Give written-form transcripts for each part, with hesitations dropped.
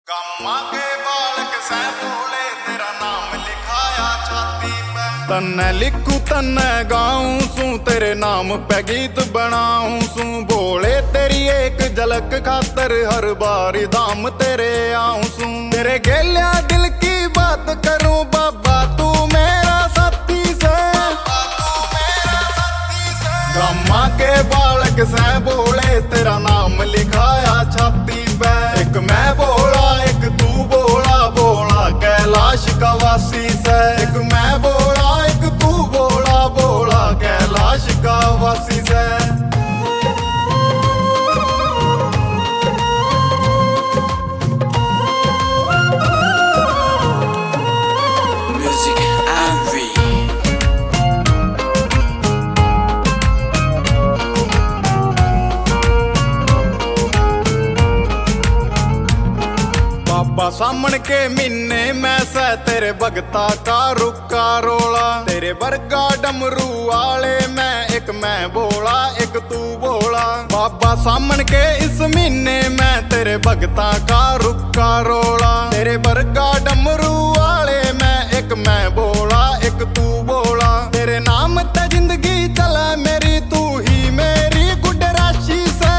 Gamma के बालक सै बोले तेरा नाम लिखाया छाती पे। तन्ने लिखूं तन्ने गाऊं सू तेरे नाम पे गीत बनाऊं सू। बोले तेरी एक झलक खातर हर बार धाम तेरे आऊं सू। तेरे गेलिया दिल की बात करूं बाबा तू मेरा साथी से। गम्मा के बालक सै बोले तेरा नाम लिखाया छाती पे। एक मैं बोला एक तू बोला, बोला कैलाश का वासी से। एक मैं बोला एक तू बोला, बोला कैलाश का वासी से। बाबा सामन के महीने मैं सै तेरे भगता का रुका रोला। तेरे वर्गा डमरू वाले मैं एक मैं बोला एक तू बोला। बाबा सामन के इस महीने मैं तेरे भगता का रुका रोला। तेरे वर्गा डमरू वाले मैं एक मैं बोला एक तू बोला। तेरे नाम ते जिंदगी चले मेरी तू ही मेरी गुड राशि से।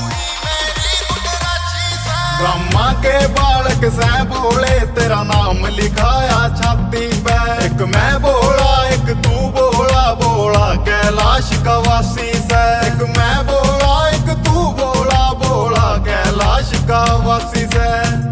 गम्मा के बालक सै बोले तेरा नाम लिखाया छाती पे। एक मैं बोला एक तू बोला, बोला कैलाश का वासी से। एक मैं बोला एक तू बोला, बोला कैलाश का वासी से।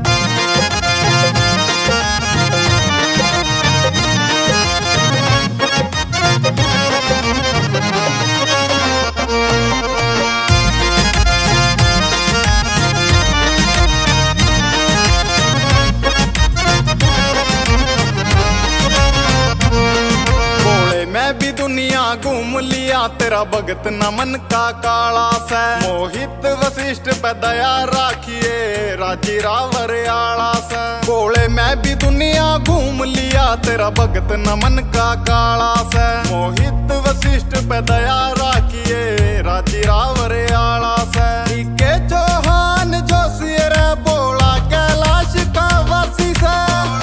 मैं भी दुनिया घूम लिया तेरा भगत नमन का काला सा। मोहित वशिष्ठ पे दया राखिए राजी रावर आला सा। बोले मैं भी दुनिया घूम लिया तेरा भगत नमन का काला सा। मोहित वशिष्ठ पे दया राखिए राजी रावर आला सा। के चौहान जोशियर बोला कैलाश का वासी सा।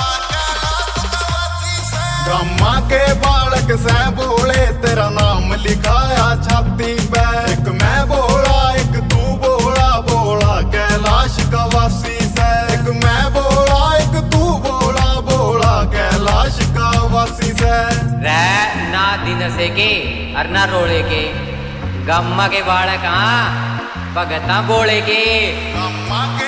गम्मा के बालक सै बोले तेरा नाम लिखाया छाती पे। एक मैं बोला एक तू बोला, बोला कैलाश का वासी से। एक मैं बोला एक तू बोला, बोला कैलाश का वासी से। रै ना दिन से के और ना रोले के गम्मा के बालक भगता बोले के। गम्मा के